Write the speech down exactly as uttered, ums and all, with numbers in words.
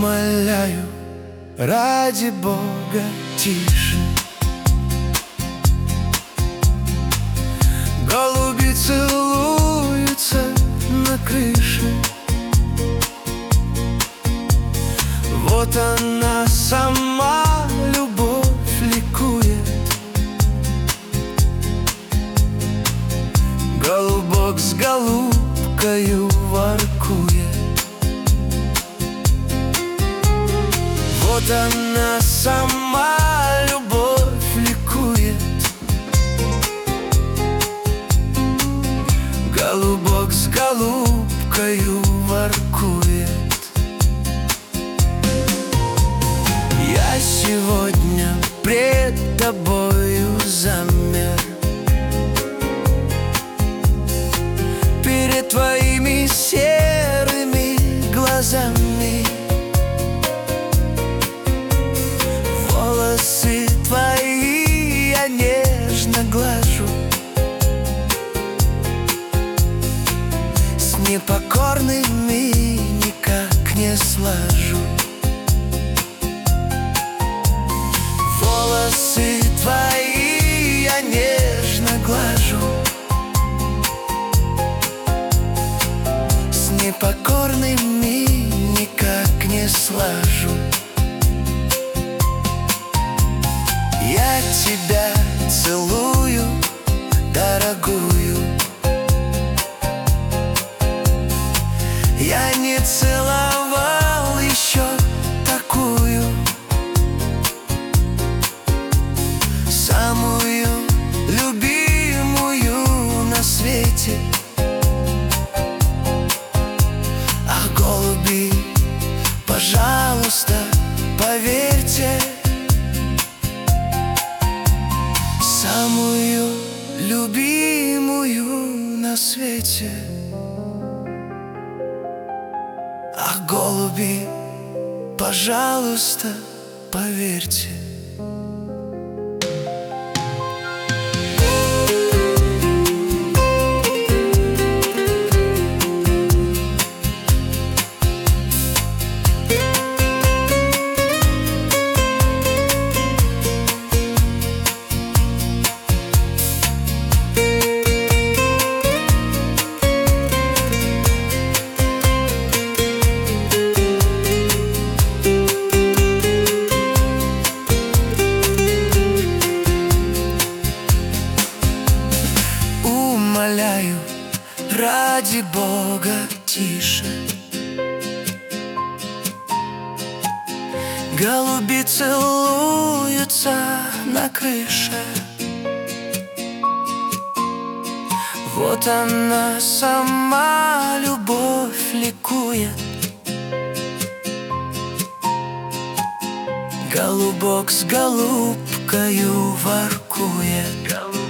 Умоляю, ради Бога, тише. Голуби целуются на крыше. Вот она сама, любовь ликует. Голубок с голубкою воркует. Вот она сама, любовь ликует. Голубок с голубкою воркует. Я сегодня пред тобою замер, перед твоими серыми глазами. Волосы твои я нежно глажу, с непокорными никак не слажу. Волосы твои я нежно глажу, с непокорными никак не слажу. Я тебя целую, дорогую. Я не целовал еще такую, самую любимую на свете. Ах, голуби, пожалуйста, поверьте, самую любимую на свете. Ах, голуби, пожалуйста, поверьте. Умоляю, ради Бога, тише. Голуби целуются на крыше. Вот она сама, любовь ликует. Голубок с голубкою воркует.